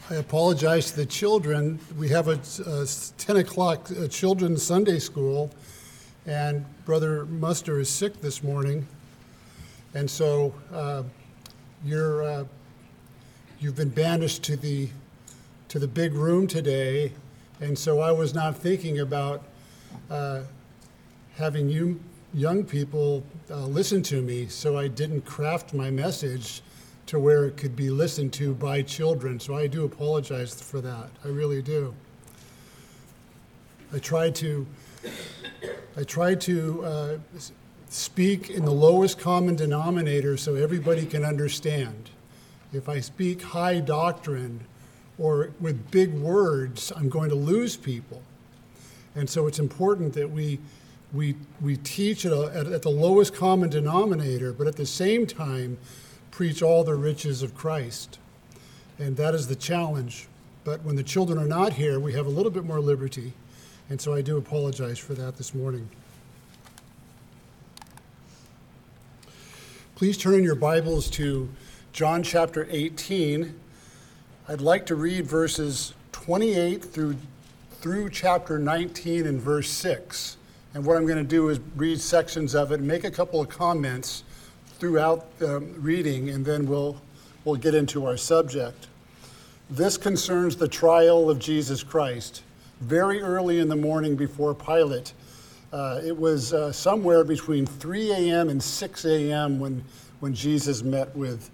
I apologize to the children. We have a 10 o'clock children's Sunday school, and Brother Muster is sick this morning. And so you've been banished to the big room today, and so I was not thinking about having you young people listen to me, so I didn't craft my message to where it could be listened to by children. So I do apologize for that. I really do. I try to speak in the lowest common denominator so everybody can understand. If I speak high doctrine or with big words, I'm going to lose people. And so it's important that we teach at the lowest common denominator, but at the same time, preach all the riches of Christ. And that is the challenge. But when the children are not here, we have a little bit more liberty. And so I do apologize for that this morning. Please turn in your Bibles to John chapter 18. I'd like to read verses 28 through chapter 19 and verse 6. And what I'm going to do is read sections of it and make a couple of comments throughout the reading, and then we'll get into our subject. This concerns the trial of Jesus Christ. Very early in the morning before Pilate, it was somewhere between 3 a.m. and 6 a.m. when Jesus met with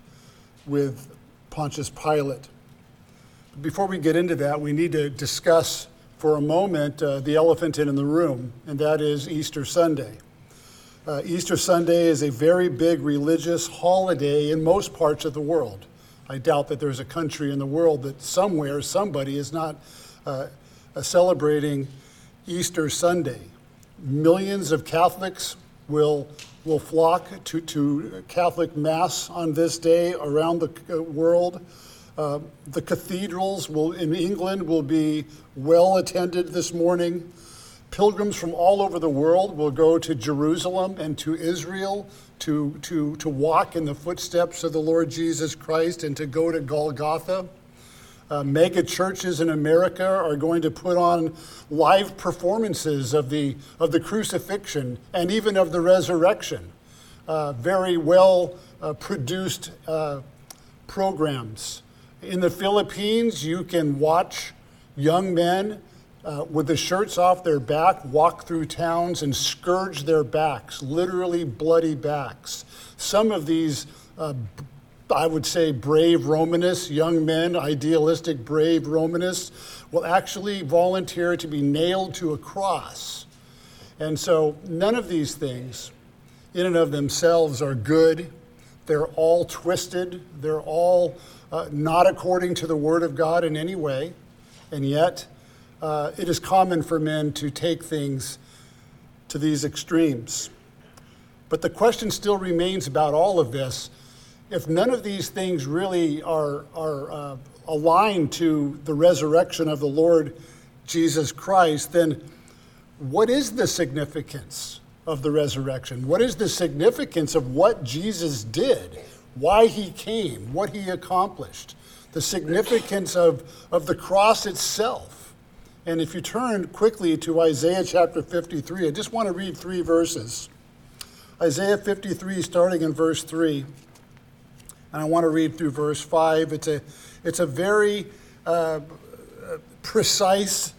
Pontius Pilate. Before we get into that, we need to discuss for a moment the elephant in the room, and that is Easter Sunday. Easter Sunday is a very big religious holiday in most parts of the world. I doubt that there's a country in the world that somewhere somebody is not celebrating Easter Sunday. Millions of Catholics will flock to Catholic Mass on this day around the world. The cathedrals in England will be well attended this morning. Pilgrims from all over the world will go to Jerusalem and to Israel to walk in the footsteps of the Lord Jesus Christ and to go to Golgotha. Mega churches in America are going to put on live performances of the crucifixion and even of the resurrection. Very well produced programs. In the Philippines, you can watch young men with the shirts off their back walk through towns and scourge their backs, literally bloody backs. Some of these, I would say, brave Romanists, young men, idealistic brave Romanists, will actually volunteer to be nailed to a cross. And so none of these things in and of themselves are good. They're all twisted. They're all not according to the Word of God in any way. And yet, it is common for men to take things to these extremes. But the question still remains about all of this. If none of these things really are aligned to the resurrection of the Lord Jesus Christ, then what is the significance of the resurrection? What is the significance of what Jesus did? Why he came? What he accomplished? The significance of the cross itself? And if you turn quickly to Isaiah chapter 53, I just want to read 3 verses. Isaiah 53, starting in verse 3. And I want to read through verse 5. It's a very precise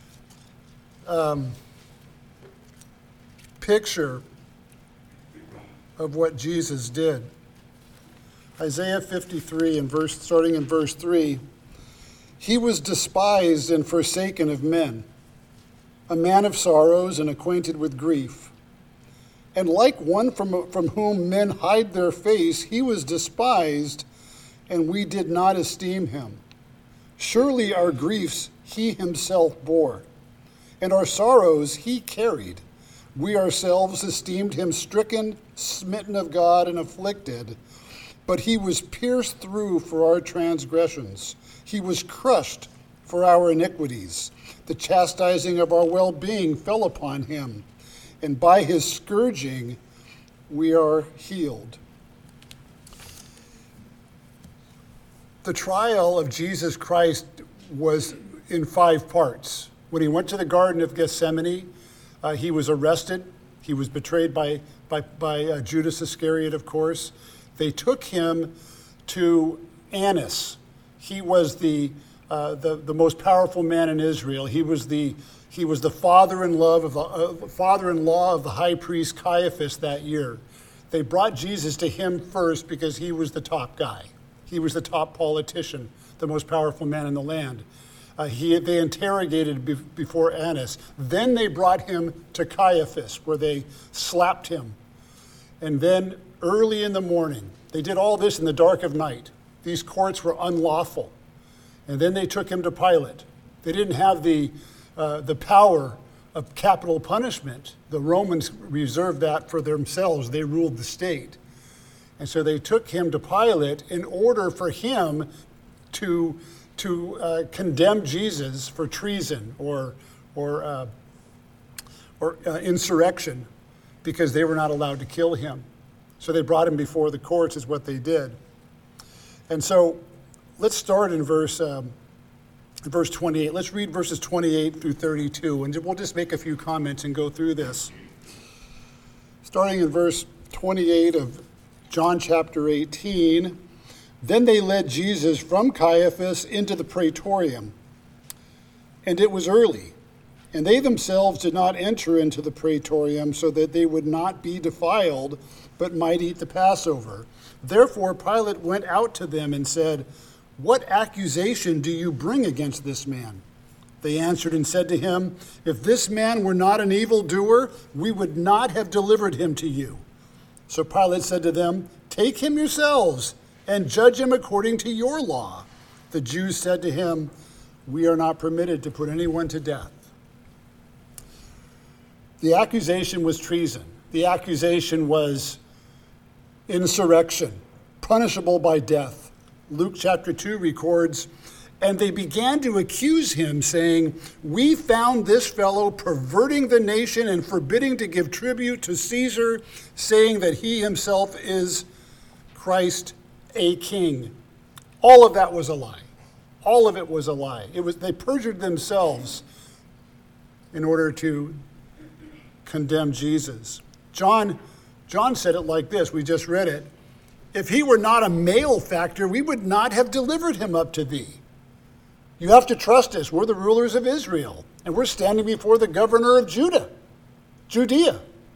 picture of what Jesus did. Isaiah 53, starting in verse 3. He was despised and forsaken of men, a man of sorrows and acquainted with grief. And like one from whom men hide their face, he was despised, and we did not esteem him. Surely our griefs he himself bore, and our sorrows he carried. We ourselves esteemed him stricken, smitten of God, and afflicted. But he was pierced through for our transgressions. He was crushed for our iniquities. The chastising of our well-being fell upon him, and by his scourging we are healed. The trial of Jesus Christ was in 5 parts. When he went to the Garden of Gethsemane, he was arrested. He was betrayed by Judas Iscariot, of course. They took him to Annas. He was the most powerful man in Israel. He was the father-in-law of the high priest Caiaphas that year. They brought Jesus to him first because he was the top guy. He was the top politician, the most powerful man in the land. They interrogated before Annas. Then they brought him to Caiaphas, where they slapped him. And then early in the morning, they did all this in the dark of night. These courts were unlawful. And then they took him to Pilate. They didn't have the power of capital punishment. The Romans reserved that for themselves. They ruled the state. And so they took him to Pilate in order for him to condemn Jesus for treason or insurrection, because they were not allowed to kill him. So they brought him before the courts, is what they did. And so let's start in verse 28. Let's read verses 28 through 32, and we'll just make a few comments and go through this. Starting in verse 28 of John chapter 18, then they led Jesus from Caiaphas into the praetorium, and it was early, and they themselves did not enter into the praetorium so that they would not be defiled, but might eat the Passover. Therefore Pilate went out to them and said, "What accusation do you bring against this man?" They answered and said to him, "If this man were not an evildoer, we would not have delivered him to you." So Pilate said to them, "Take him yourselves and judge him according to your law." The Jews said to him, "We are not permitted to put anyone to death." The accusation was treason. The accusation was insurrection, punishable by death. Luke chapter 2 records, "And they began to accuse him, saying, 'We found this fellow perverting the nation and forbidding to give tribute to Caesar, saying that he himself is Christ, a king.'" All of that was a lie. All of it was a lie. They perjured themselves in order to condemn Jesus. John said it like this. We just read it. "If he were not a malefactor, we would not have delivered him up to thee. You have to trust us. We're the rulers of Israel, and we're standing before the governor of Judea."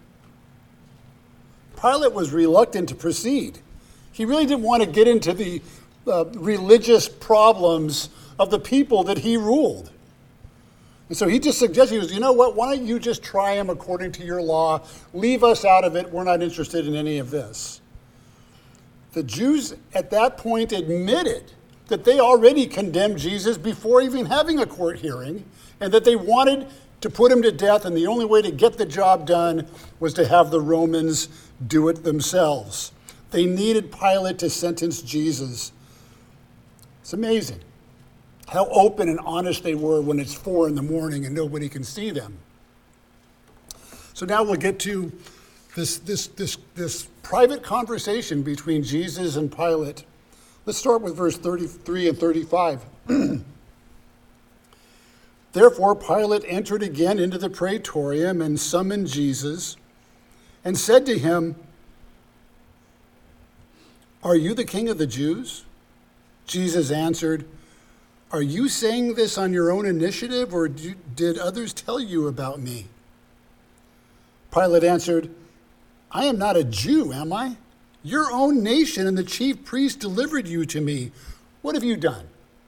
Pilate was reluctant to proceed. He really didn't want to get into the religious problems of the people that he ruled. And so he just suggested, he goes, "You know what, why don't you just try him according to your law, leave us out of it, we're not interested in any of this." The Jews at that point admitted that they already condemned Jesus before even having a court hearing, and that they wanted to put him to death, and the only way to get the job done was to have the Romans do it themselves. They needed Pilate to sentence Jesus. It's amazing how open and honest they were when it's 4 a.m. and nobody can see them. So now we'll get to this private conversation between Jesus and Pilate. Let's start with verse 33 and 35. Therefore Pilate entered again into the praetorium and summoned Jesus and said to him, "Are you the king of the Jews?" Jesus answered, "Are you saying this on your own initiative, or did others tell you about me?" Pilate answered, "I am not a Jew, am I? Your own nation and the chief priest delivered you to me. What have you done?"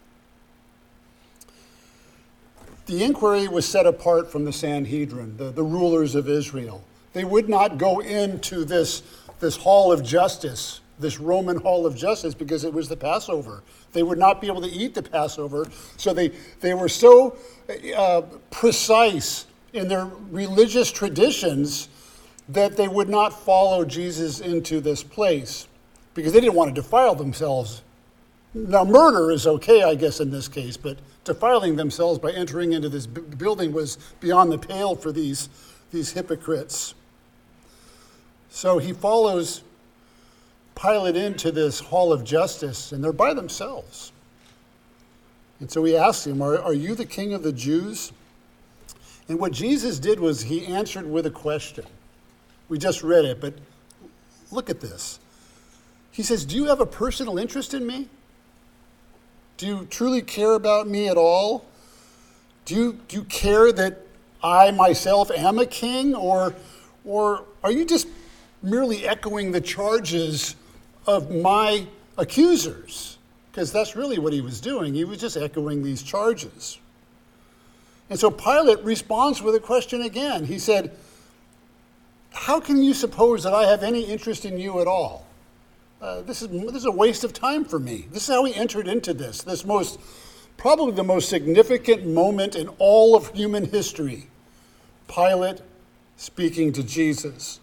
The inquiry was set apart from the Sanhedrin, the rulers of Israel. They would not go into this hall of justice, this Roman hall of justice, because it was the Passover. They would not be able to eat the Passover. So they were so precise in their religious traditions that they would not follow Jesus into this place because they didn't want to defile themselves. Now, murder is okay, I guess, in this case, but defiling themselves by entering into this building was beyond the pale for these hypocrites. So he follows Pilate into this hall of justice, and they're by themselves. And so he asks him, are you the king of the Jews? And what Jesus did was he answered with a question. We just read it, but look at this. He says, do you have a personal interest in me? Do you truly care about me at all? Do you care that I myself am a king? Or are you just merely echoing the charges of my accusers? Because that's really what he was doing. He was just echoing these charges. And so Pilate responds with a question again. He said, how can you suppose that I have any interest in you at all? This is a waste of time for me. This is how he entered into this probably the most significant moment in all of human history. Pilate speaking to Jesus.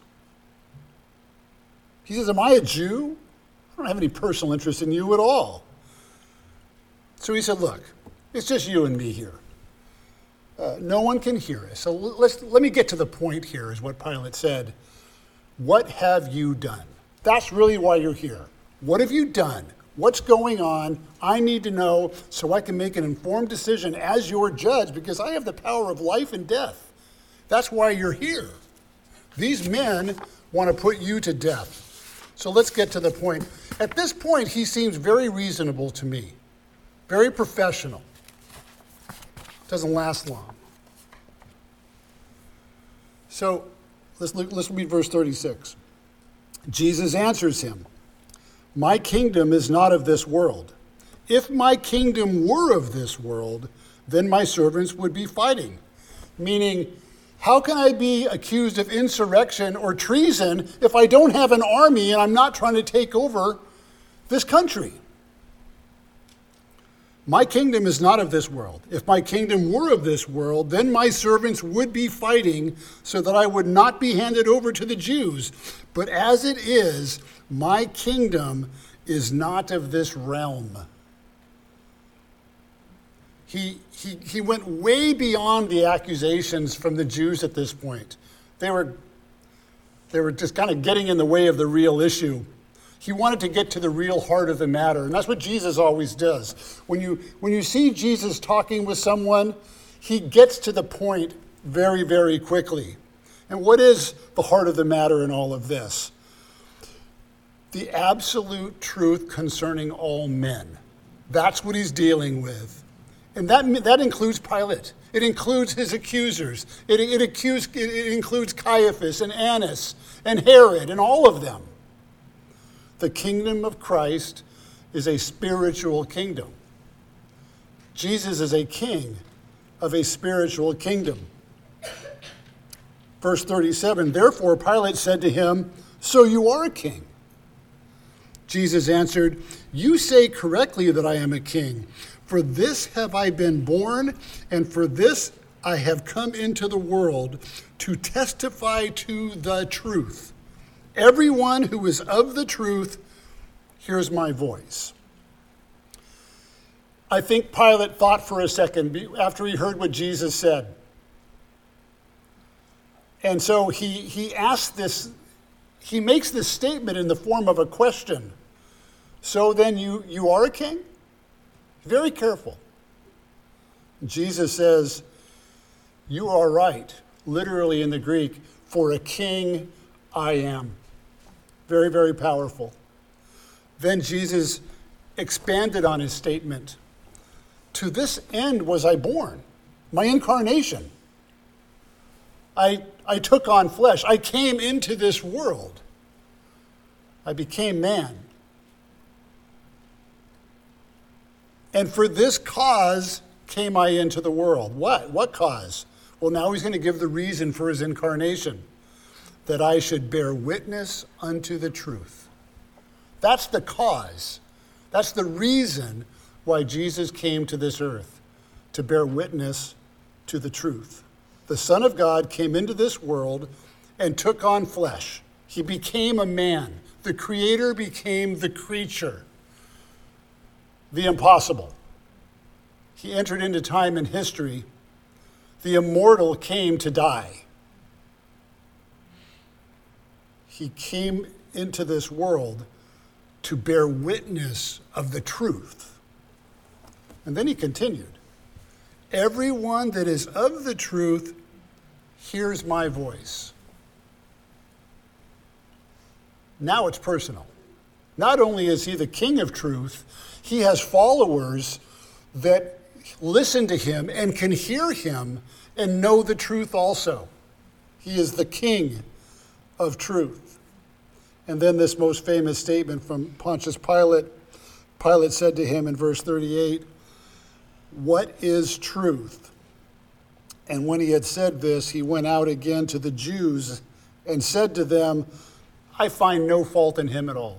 He says, am I a Jew? I don't have any personal interest in you at all. So he said, look, it's just you and me here. No one can hear us. So let me get to the point here, is what Pilate said. What have you done? That's really why you're here. What have you done? What's going on? I need to know so I can make an informed decision as your judge, because I have the power of life and death. That's why you're here. These men want to put you to death. So let's get to the point. At this point, he seems very reasonable to me, very professional. Doesn't last long. So let's read verse 36. Jesus answers him, my kingdom is not of this world. If my kingdom were of this world, then my servants would be fighting. Meaning, how can I be accused of insurrection or treason if I don't have an army and I'm not trying to take over this country? My kingdom is not of this world. If my kingdom were of this world, then my servants would be fighting so that I would not be handed over to the Jews. But as it is, my kingdom is not of this realm. He went way beyond the accusations from the Jews at this point. They were just kind of getting in the way of the real issue. He wanted to get to the real heart of the matter, and that's what Jesus always does. When you see Jesus talking with someone, he gets to the point very, very quickly. And what is the heart of the matter in all of this? The absolute truth concerning all men. That's what he's dealing with. And that includes Pilate. It includes his accusers. It includes Caiaphas and Annas and Herod and all of them. The kingdom of Christ is a spiritual kingdom. Jesus is a king of a spiritual kingdom. Verse 37, therefore Pilate said to him, so you are a king. Jesus answered, you say correctly that I am a king. For this have I been born, and for this I have come into the world, to testify to the truth. Everyone who is of the truth hears my voice. I think Pilate thought for a second after he heard what Jesus said. And so he makes this statement in the form of a question. So then you are a king? Very careful. Jesus says, you are right, literally in the Greek, for a king I am. Very, very powerful. Then Jesus expanded on his statement. To this end was I born, my incarnation. I took on flesh. I came into this world. I became man. And for this cause came I into the world. What? What cause? Well, now he's going to give the reason for his incarnation. That I should bear witness unto the truth. That's the cause. That's the reason why Jesus came to this earth, to bear witness to the truth. The Son of God came into this world and took on flesh. He became a man. The Creator became the creature. The impossible. He entered into time and history. The immortal came to die. He came into this world to bear witness of the truth. And then he continued, everyone that is of the truth hears my voice. Now it's personal. Not only is he the king of truth, he has followers that listen to him and can hear him and know the truth also. He is the king of truth. And then this most famous statement from Pontius Pilate. Pilate said to him in verse 38, "What is truth?" And when he had said this, he went out again to the Jews and said to them, "I find no fault in him at all."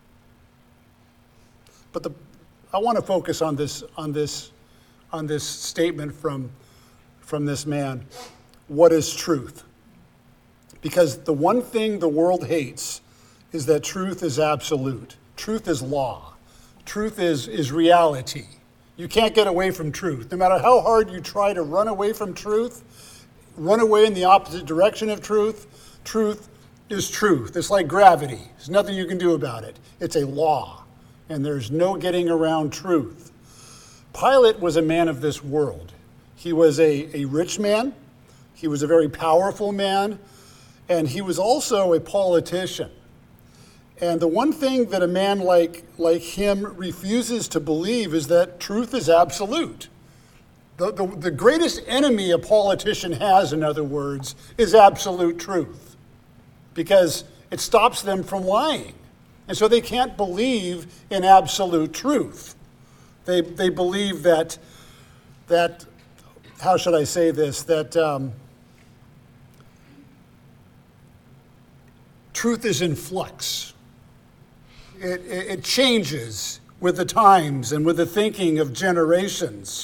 But I want to focus on this statement from this man. What is truth? Because the one thing the world hates is that truth is absolute. Truth is law. Truth is reality. You can't get away from truth. No matter how hard you try to run away from truth, run away in the opposite direction of truth, truth is truth. It's like gravity. There's nothing you can do about it. It's a law, and there's no getting around truth. Pilate was a man of this world. He was a rich man. He was a very powerful man, and he was also a politician. And the one thing that a man like him refuses to believe is that truth is absolute. The greatest enemy a politician has, in other words, is absolute truth, because it stops them from lying. And so they can't believe in absolute truth. They believe that, how should I say this, that truth is in flux. It changes with the times and with the thinking of generations.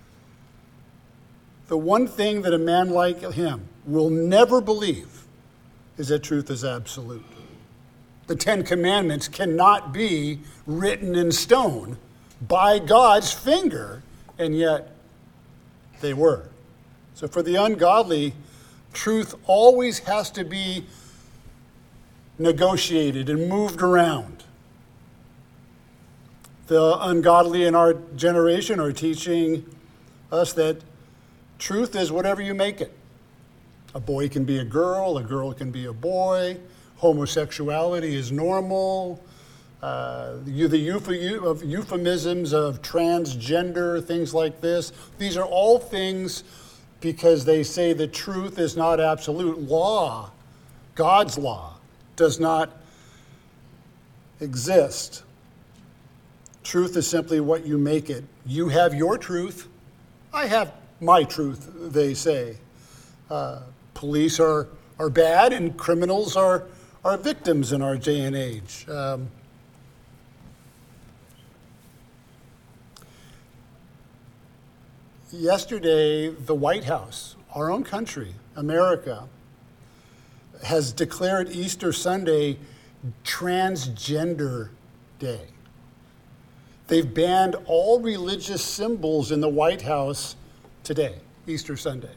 The one thing that a man like him will never believe is that truth is absolute. The Ten Commandments cannot be written in stone by God's finger, and yet they were. So for the ungodly, truth always has to be negotiated and moved around. The ungodly in our generation are teaching us that truth is whatever you make it. A boy can be a girl can be a boy, homosexuality is normal, the euphemisms of transgender, things like this. These are all things because they say the truth is not absolute. Law, God's law, does not exist. Truth is simply what you make it. You have your truth. I have my truth, they say. Police are bad and criminals are victims in our day and age. Yesterday, the White House, our own country, America, has declared Easter Sunday Transgender Day. They've banned all religious symbols in the White House today, Easter Sunday.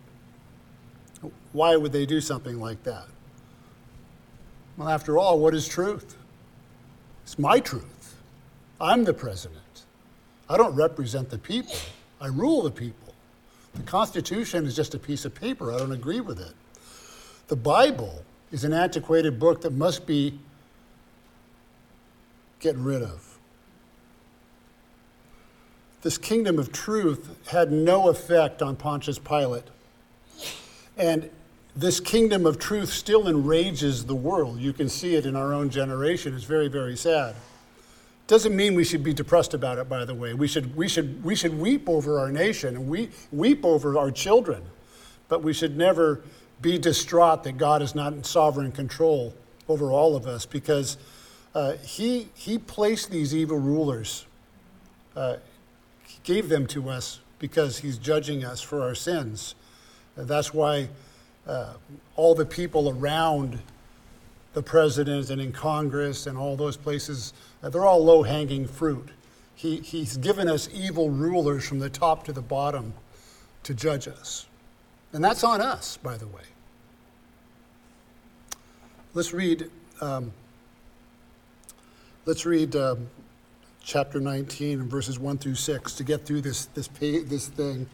Why would they do something like that? Well, after all, what is truth? It's my truth. I'm the president. I don't represent the people. I rule the people. The Constitution is just a piece of paper. I don't agree with it. The Bible is an antiquated book that must be gotten rid of. This kingdom of truth had no effect on Pontius Pilate. And this kingdom of truth still enrages the world. You can see it in our own generation. It's very, very sad. Doesn't mean we should be depressed about it, by the way. We should weep over our nation, and we weep over our children. But we should never be distraught that God is not in sovereign control over all of us, because he placed these evil rulers. He gave them to us because he's judging us for our sins. That's why all the people around the president and in Congress and all those places, they're all low-hanging fruit. He's given us evil rulers from the top to the bottom to judge us. And that's on us, by the way. Let's read Let's read chapter 19 and verses 1 through 6 to get through this thing.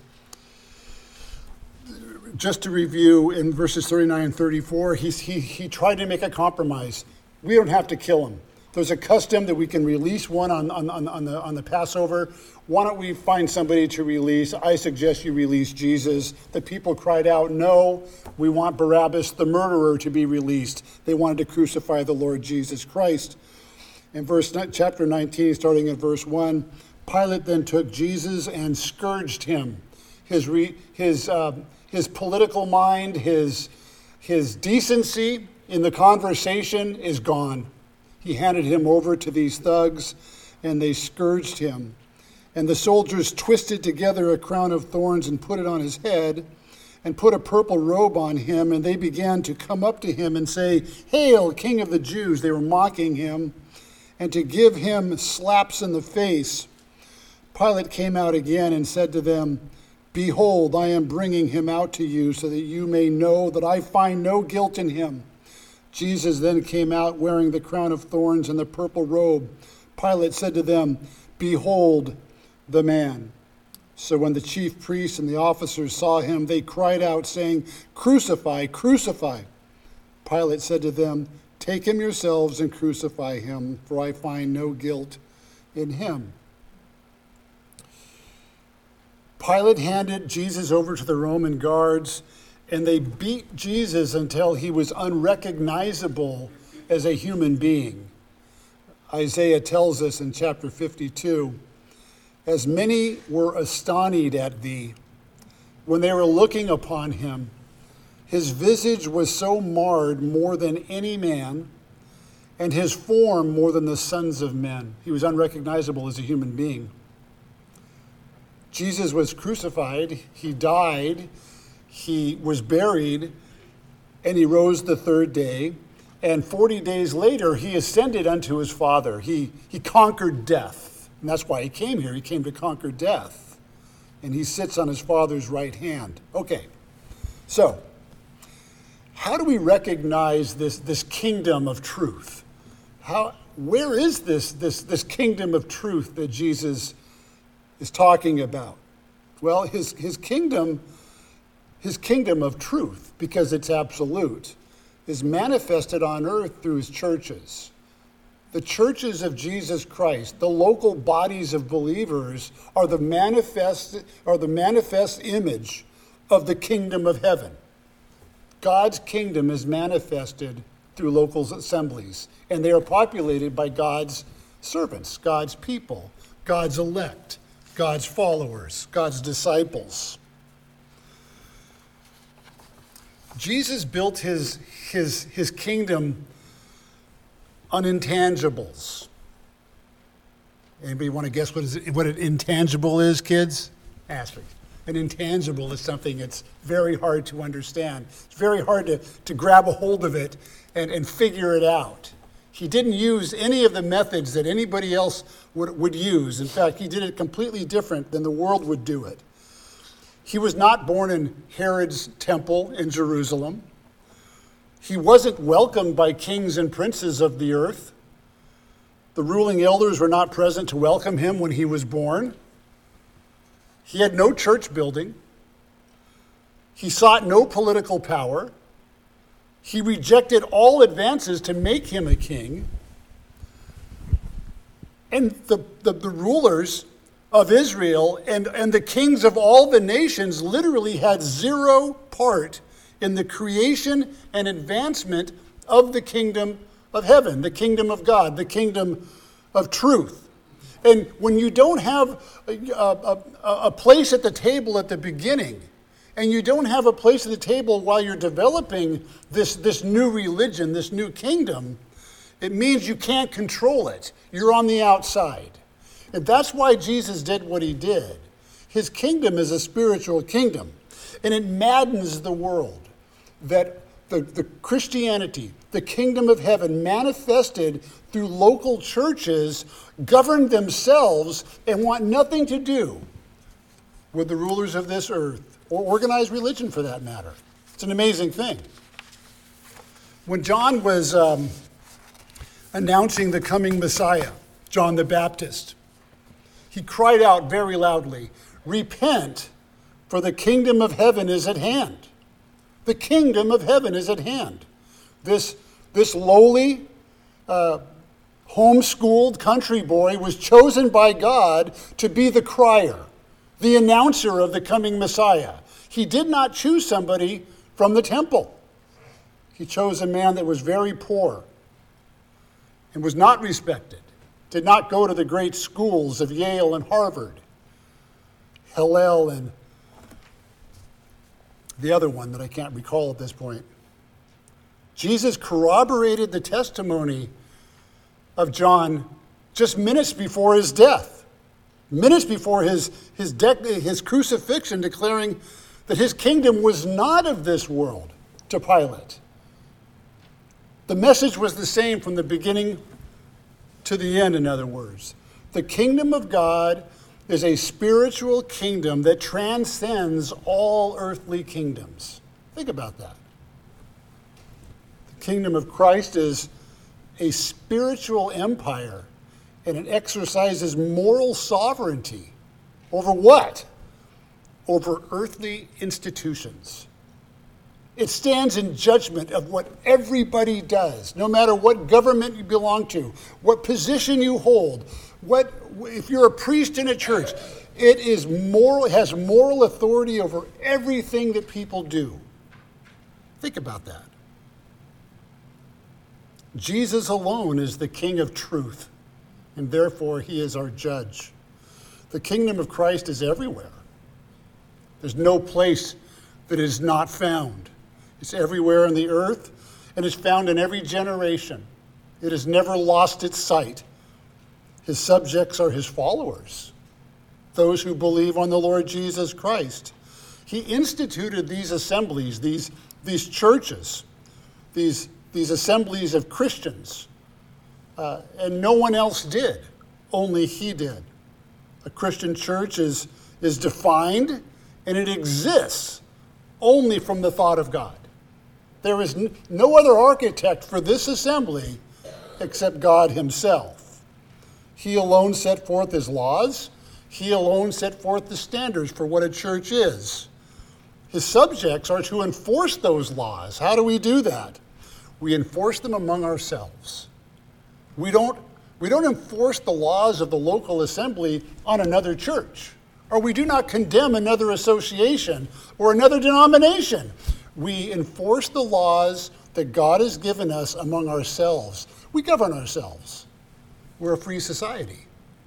Just to review, in verses 39 and 34, he tried to make a compromise. We don't have to kill him. There's a custom that we can release one on the Passover. Why don't we find somebody to release? I suggest you release Jesus. The people cried out, no, we want Barabbas, the murderer, to be released. They wanted to crucify the Lord Jesus Christ. In chapter 19, starting in verse 1, Pilate then took Jesus and scourged him. His political mind, his decency in the conversation is gone. He handed him over to these thugs, and they scourged him. And the soldiers twisted together a crown of thorns and put it on his head, and put a purple robe on him, and they began to come up to him and say, "Hail, King of the Jews!" They were mocking him, and to give him slaps in the face. Pilate came out again and said to them, "Behold, I am bringing him out to you so that you may know that I find no guilt in him." Jesus then came out wearing the crown of thorns and the purple robe. Pilate said to them, "Behold the man." So when the chief priests and the officers saw him, they cried out, saying, "Crucify, crucify." Pilate said to them, "Take him yourselves and crucify him, for I find no guilt in him." Pilate handed Jesus over to the Roman guards, and they beat Jesus until he was unrecognizable as a human being. Isaiah tells us in chapter 52, "As many were astonished at thee when they were looking upon him. His visage was so marred more than any man, and his form more than the sons of men." He was unrecognizable as a human being. Jesus was crucified, he died, he was buried, and he rose the third day. And 40 days later, he ascended unto his Father. He conquered death. And that's why he came here. He came to conquer death. And he sits on his Father's right hand. Okay, so how do we recognize this kingdom of truth? Where is this kingdom of truth that Jesus is talking about? Well, his kingdom of truth, because it's absolute, is manifested on earth through his churches. The churches of Jesus Christ, the local bodies of believers, are the manifest image of the kingdom of heaven. God's kingdom is manifested through local assemblies, and they are populated by God's servants, God's people, God's elect, God's followers, God's disciples. Jesus built his kingdom on intangibles. Anybody want to guess what an intangible is, kids? Ask me. An intangible is something that's very hard to understand. It's very hard to grab a hold of it and figure it out. He didn't use any of the methods that anybody else would use. In fact, he did it completely different than the world would do it. He was not born in Herod's temple in Jerusalem. He wasn't welcomed by kings and princes of the earth. The ruling elders were not present to welcome him when he was born. He had no church building. He sought no political power. He rejected all advances to make him a king. And the rulers of Israel and the kings of all the nations literally had zero part in the creation and advancement of the kingdom of heaven, the kingdom of God, the kingdom of truth. And when you don't have a place at the table at the beginning, and you don't have a place at the table while you're developing this new religion, this new kingdom, it means you can't control it. You're on the outside. And that's why Jesus did what he did. His kingdom is a spiritual kingdom. And it maddens the world that the Christianity, the kingdom of heaven, manifested through local churches, govern themselves and want nothing to do with the rulers of this earth, or organized religion for that matter. It's an amazing thing. When John was announcing the coming Messiah, John the Baptist. He cried out very loudly, "Repent, for the kingdom of heaven is at hand." The kingdom of heaven is at hand. This lowly, homeschooled country boy was chosen by God to be the crier, the announcer of the coming Messiah. He did not choose somebody from the temple. He chose a man that was very poor and was not respected, did not go to the great schools of Yale and Harvard, Hillel and the other one that I can't recall at this point. Jesus corroborated the testimony of John just minutes before his death, minutes before his crucifixion, declaring that his kingdom was not of this world to Pilate. The message was the same from the beginning to the end, in other words. The kingdom of God is a spiritual kingdom that transcends all earthly kingdoms. Think about that. The kingdom of Christ is a spiritual empire, and it exercises moral sovereignty over what? Over earthly institutions. It stands in judgment of what everybody does, no matter what government you belong to, what position you hold, if you're a priest in a church. It is moral, it has moral authority over everything that people do. Think about that. Jesus alone is the King of truth, and therefore he is our judge. The kingdom of Christ is everywhere. There's no place that is not found. It's everywhere on the earth, and it's found in every generation. It has never lost its sight. His subjects are his followers, those who believe on the Lord Jesus Christ. He instituted these assemblies, these churches, these assemblies of Christians, and no one else did. Only he did. A Christian church is defined, and it exists only from the thought of God. There is no other architect for this assembly except God himself. He alone set forth his laws. He alone set forth the standards for what a church is. His subjects are to enforce those laws. How do we do that? We enforce them among ourselves. We don't enforce the laws of the local assembly on another church, or we do not condemn another association or another denomination. We enforce the laws that God has given us among ourselves. We govern ourselves. We're a free society.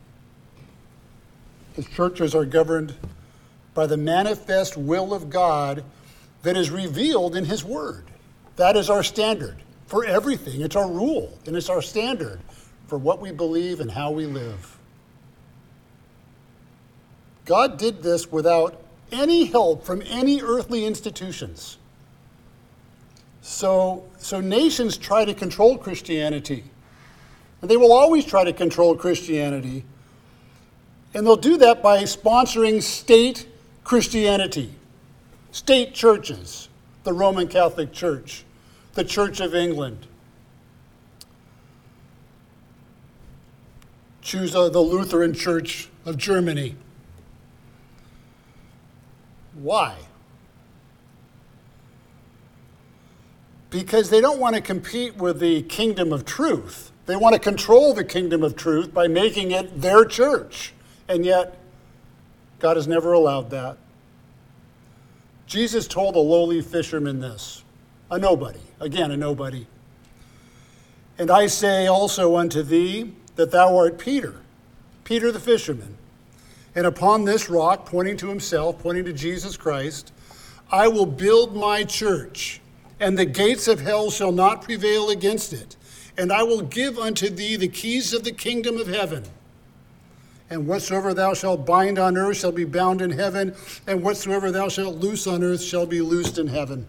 His churches are governed by the manifest will of God that is revealed in his word. That is our standard for everything. It's our rule, and it's our standard for what we believe and how we live. God did this without any help from any earthly institutions. So nations try to control Christianity. And they will always try to control Christianity. And they'll do that by sponsoring state Christianity, state churches, the Roman Catholic Church, the Church of England. Choose the Lutheran Church of Germany. Why? Because they don't want to compete with the kingdom of truth. They want to control the kingdom of truth by making it their church. And yet, God has never allowed that. Jesus told a lowly fisherman this, a nobody, again, a nobody. "And I say also unto thee that thou art Peter, Peter the fisherman. And upon this rock," pointing to himself, pointing to Jesus Christ, "I will build my church, and the gates of hell shall not prevail against it. And I will give unto thee the keys of the kingdom of heaven. And whatsoever thou shalt bind on earth shall be bound in heaven, and whatsoever thou shalt loose on earth shall be loosed in heaven."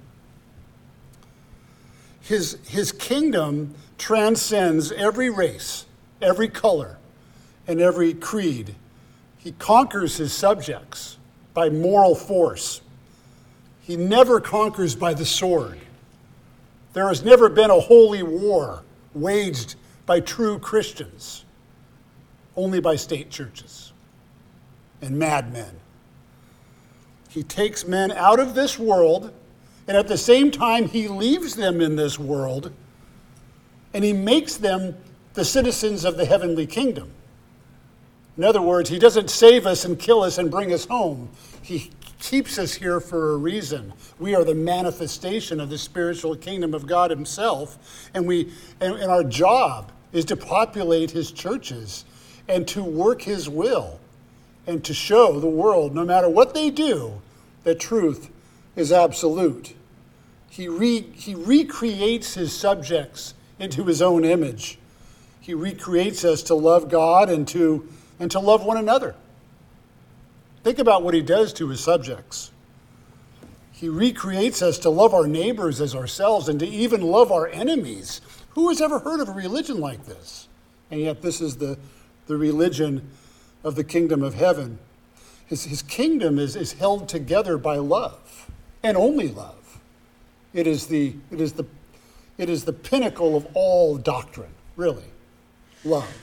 His kingdom transcends every race, every color, and every creed. He conquers his subjects by moral force. He never conquers by the sword. There has never been a holy war waged by true Christians, only by state churches and madmen. He takes men out of this world, and at the same time he leaves them in this world, and he makes them the citizens of the heavenly kingdom. In other words, he doesn't save us and kill us and bring us home. He keeps us here for a reason. We are the manifestation of the spiritual kingdom of God himself, and our job is to populate his churches and to work his will and to show the world, no matter what they do, that truth is absolute. He recreates his subjects into his own image. He recreates us to love God and to love one another. Think about what he does to his subjects. He recreates us to love our neighbors as ourselves and to even love our enemies. Who has ever heard of a religion like this? And yet this is the religion of the kingdom of heaven. His kingdom is held together by love, and only love. It is the pinnacle of all doctrine, really. Love.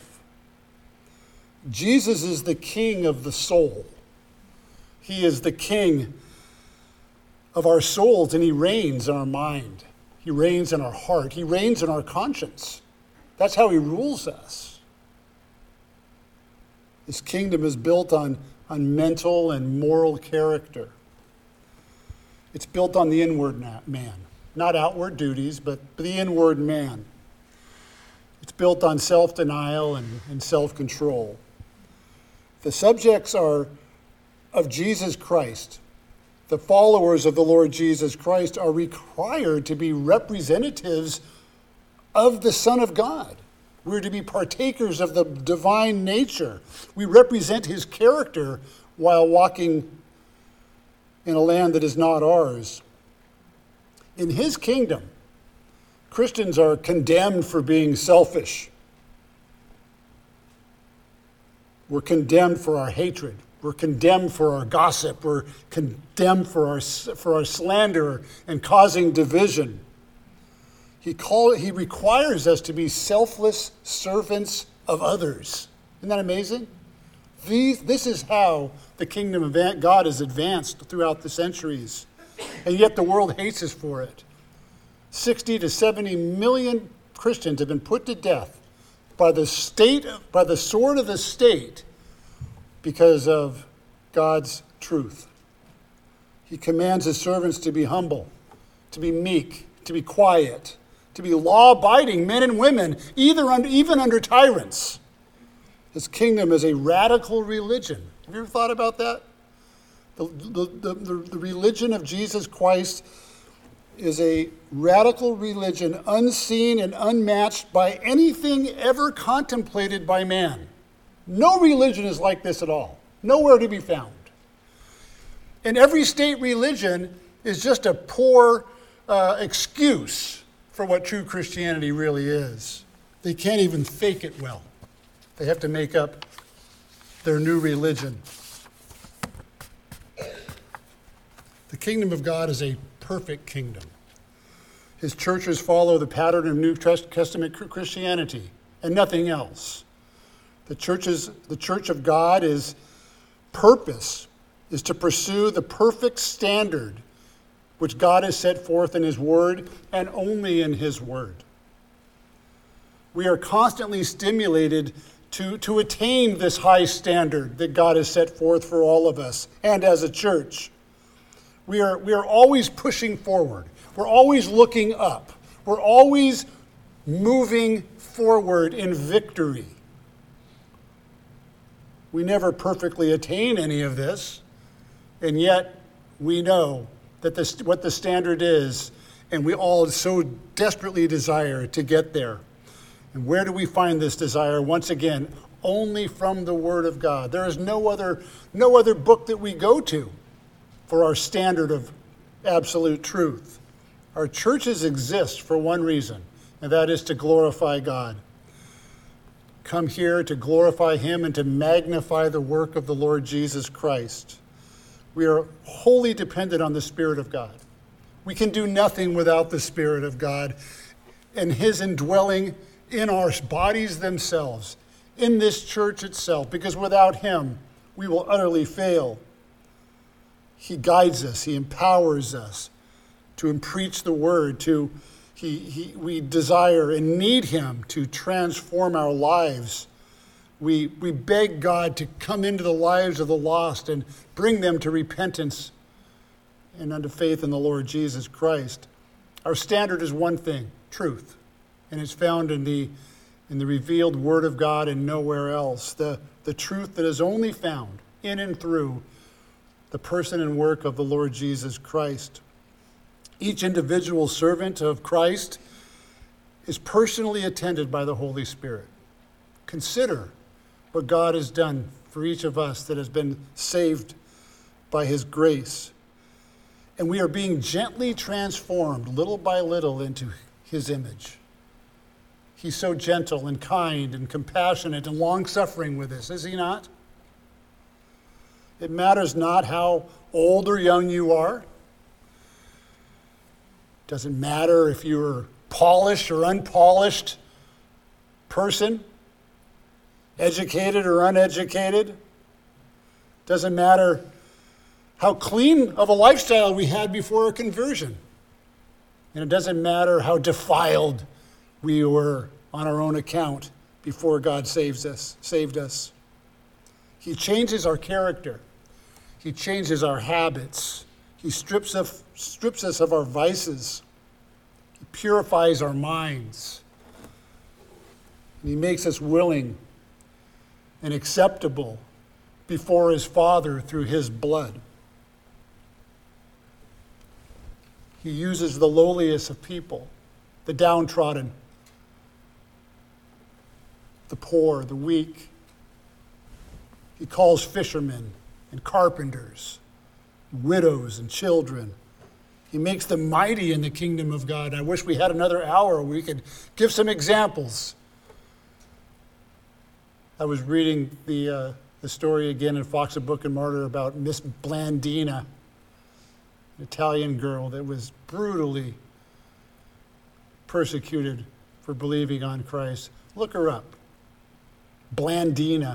Jesus is the king of the soul. He is the king of our souls, and he reigns in our mind. He reigns in our heart. He reigns in our conscience. That's how he rules us. His kingdom is built on mental and moral character. It's built on the inward man, not outward duties, but the inward man. It's built on self-denial and self-control. The subjects are of Jesus Christ. The followers of the Lord Jesus Christ are required to be representatives of the Son of God. We're to be partakers of the divine nature. We represent his character while walking in a land that is not ours. In his kingdom, Christians are condemned for being selfish. We're condemned for our hatred. We're condemned for our gossip. We're condemned for our slander and causing division. He requires us to be selfless servants of others. Isn't that amazing? This is how the kingdom of God is advanced throughout the centuries. And yet the world hates us for it. 60 to 70 million Christians have been put to death by the sword of the state because of God's truth. He commands his servants to be humble, to be meek, to be quiet, to be law-abiding men and women, even under tyrants. His kingdom is a radical religion. Have you ever thought about that? The religion of Jesus Christ is a radical religion, unseen and unmatched by anything ever contemplated by man. No religion is like this at all. Nowhere to be found. And every state religion is just a poor excuse for what true Christianity really is. They can't even fake it well. They have to make up their new religion. The kingdom of God is a perfect kingdom. His churches follow the pattern of New Testament Christianity and nothing else. The church of God purpose is to pursue the perfect standard which God has set forth in his word and only in his word. We are constantly stimulated to attain this high standard that God has set forth for all of us and as a church. We are always pushing forward. We're always looking up. We're always moving forward in victory. We never perfectly attain any of this, and yet we know that what the standard is, and we all so desperately desire to get there. And where do we find this desire? Once again, only from the Word of God. There is no other book that we go to for our standard of absolute truth. Our churches exist for one reason, and that is to glorify God. Come here to glorify him and to magnify the work of the Lord Jesus Christ. We are wholly dependent on the Spirit of God. We can do nothing without the Spirit of God and his indwelling in our bodies themselves, in this church itself, because without him, we will utterly fail. He guides us, he empowers us to preach the word, we desire and need him to transform our lives. We beg God to come into the lives of the lost and bring them to repentance and unto faith in the Lord Jesus Christ. Our standard is one thing, truth, and it's found in the revealed Word of God and nowhere else. The truth that is only found in and through the person and work of the Lord Jesus Christ. Each individual servant of Christ is personally attended by the Holy Spirit. Consider what God has done for each of us that has been saved by his grace. And we are being gently transformed little by little into his image. He's so gentle and kind and compassionate and long-suffering with us, is he not? It matters not how old or young you are. Doesn't matter if you're a polished or unpolished person, educated or uneducated. Doesn't matter how clean of a lifestyle we had before our conversion. And it doesn't matter how defiled we were on our own account before God saved us. He changes our character. He changes our habits. He strips us of our vices. He purifies our minds. And he makes us willing and acceptable before his Father through his blood. He uses the lowliest of people, the downtrodden, the poor, the weak. He calls fishermen and carpenters, widows and children. He makes them mighty in the kingdom of God. I wish we had another hour where we could give some examples. I was reading the story again in Fox, a Book and Martyr about Miss Blandina, an Italian girl that was brutally persecuted for believing on Christ. Look her up. Blandina.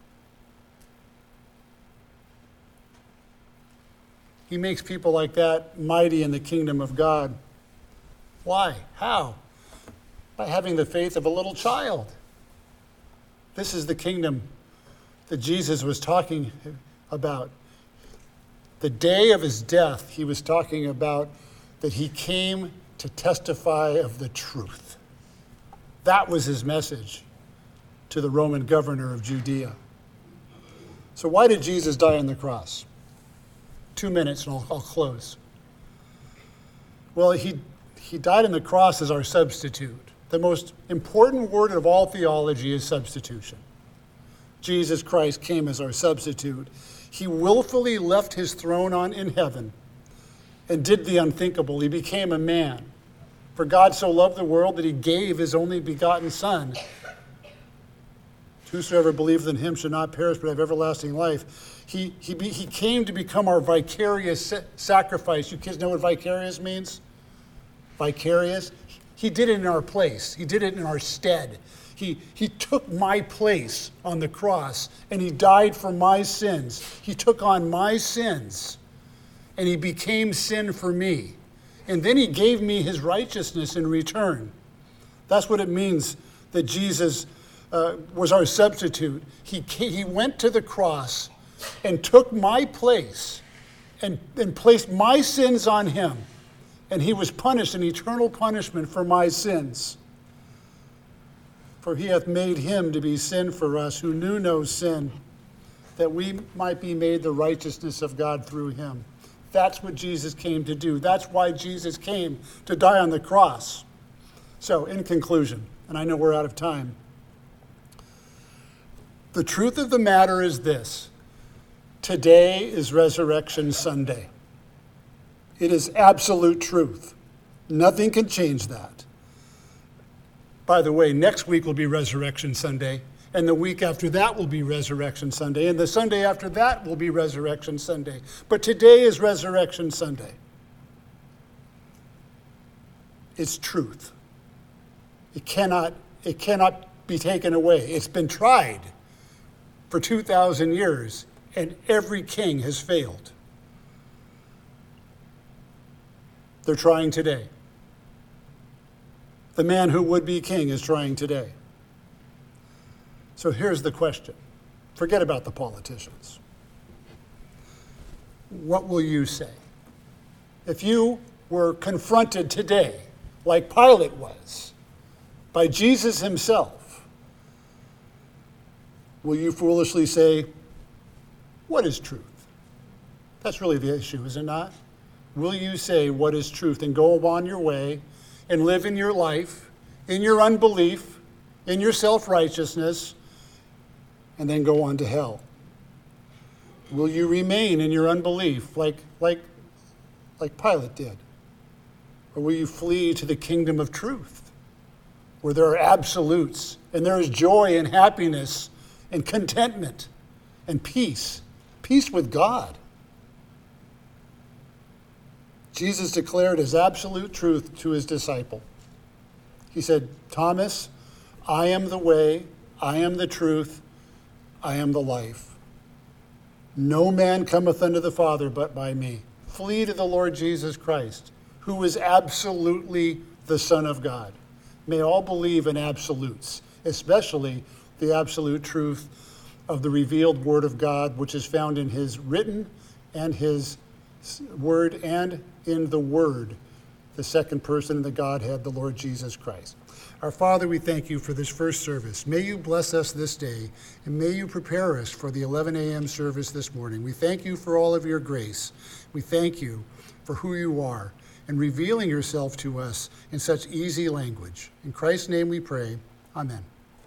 He makes people like that mighty in the kingdom of God. Why? How? By having the faith of a little child. This is the kingdom that Jesus was talking about. The day of his death, he was talking about that he came to testify of the truth. That was his message to the Roman governor of Judea. So why did Jesus die on the cross? 2 minutes and I'll close. Well, he died on the cross as our substitute. The most important word of all theology is substitution. Jesus Christ came as our substitute. He willfully left his throne in heaven and did the unthinkable. He became a man. For God so loved the world that he gave his only begotten Son. Whosoever believes in him should not perish but have everlasting life. He came to become our vicarious sacrifice. You kids know what vicarious means? Vicarious. He did it in our place. He did it in our stead. He took my place on the cross, and he died for my sins. He took on my sins, and he became sin for me. And then he gave me his righteousness in return. That's what it means that Jesus was our substitute. He went to the cross and took my place and placed my sins on him. And he was punished an eternal punishment for my sins. For he hath made him to be sin for us who knew no sin, that we might be made the righteousness of God through him. That's what Jesus came to do. That's why Jesus came to die on the cross. So, in conclusion, and I know we're out of time, the truth of the matter is this. Today is Resurrection Sunday. It is absolute truth. Nothing can change that. By the way, next week will be Resurrection Sunday, and the week after that will be Resurrection Sunday, and the Sunday after that will be Resurrection Sunday. But today is Resurrection Sunday. It's truth. It cannot It cannot be taken away. It's been tried for 2,000 years, and every king has failed. They're trying today. The man who would be king is trying today. So here's the question. Forget about the politicians. What will you say? If you were confronted today, like Pilate was, by Jesus himself, will you foolishly say, what is truth? That's really the issue, is it not? Will you say what is truth and go on your way and live in your life, in your unbelief, in your self-righteousness, and then go on to hell? Will you remain in your unbelief like Pilate did? Or will you flee to the kingdom of truth, where there are absolutes, and there is joy and happiness and contentment and peace with God? Jesus declared his absolute truth to his disciple. He said, Thomas, I am the way, I am the truth, I am the life. No man cometh unto the Father but by me. Flee to the Lord Jesus Christ, who is absolutely the Son of God. May all believe in absolutes, especially the absolute truth of the revealed Word of God, which is found in his written and his word and in the Word, the second person in the Godhead, the Lord Jesus Christ. Our Father, we thank you for this first service. May you bless us this day, and may you prepare us for the 11 a.m. service this morning. We thank you for all of your grace. We thank you for who you are and revealing yourself to us in such easy language. In Christ's name we pray. Amen.